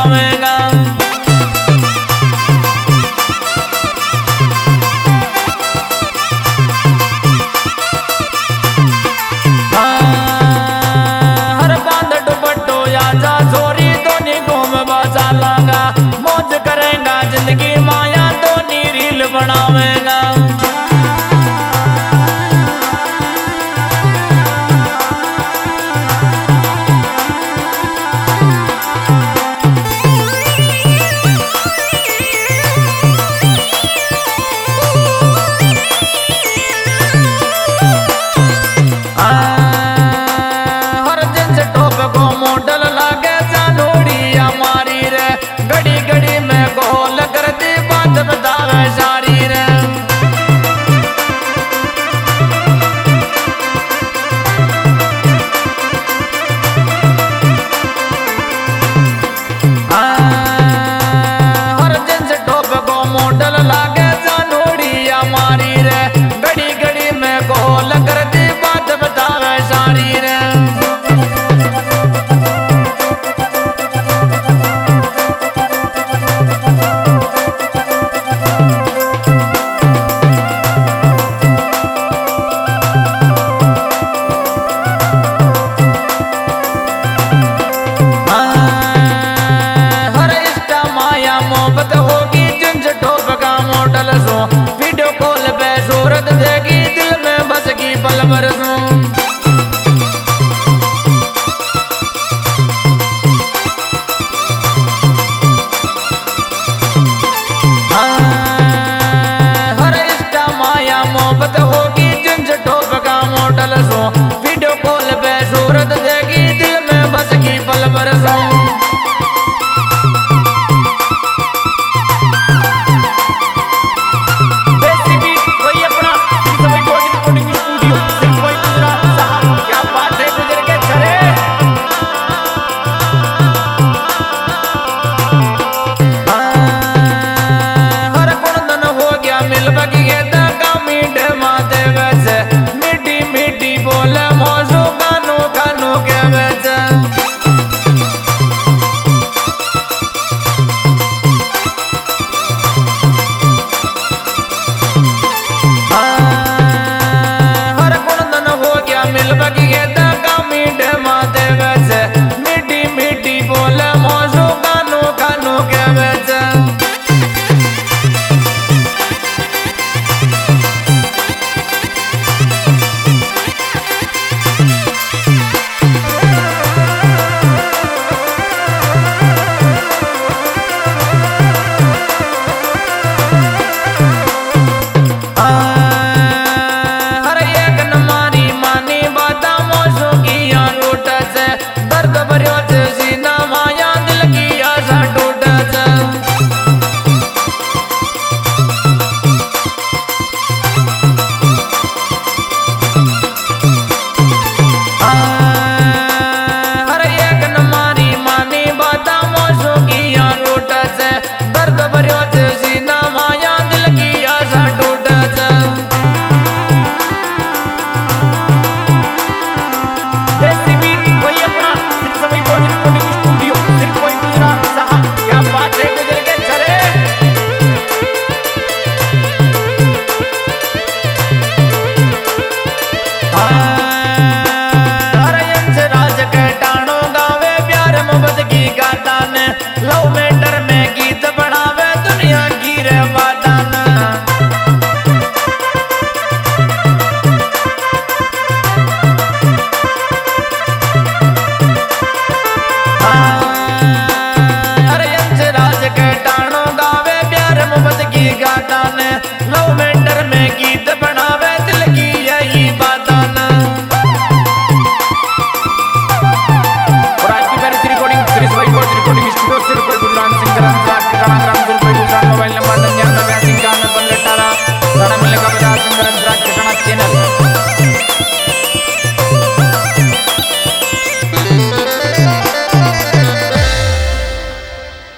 बनावेगा। हर बांध दुपट्टो आजा छोरी दोनी घूम बाजा लागा, मौज करेगा जिंदगी माया दोनी रील बनावेगा। मॉडल लागे जानोड़ी हमारी रे, घड़ी घड़ी में गोल कर दी बात बतावे सारी रे। हर दिन से टॉप को मॉडल लागे जानोड़ी हमारी रे, घड़ी घड़ी में गोल कर दी बात बतावे सारी रे। मोहब्बत होगी जिनसे टॉप का मॉडल सो, वीडियो कॉल पे सूरत देगी दिल में बसगी पल भर सो। हर इंस्टा माया मोहब्बत होगी जिनसे टॉप का मॉडल सो, वीडियो कॉल पे सूरत देगी दिल में बसगी पल भर सो। मीठी मीठी बोले मौजू गानों गानों के बेच। हर कुंदन हो गया मिल बगी मीठे माते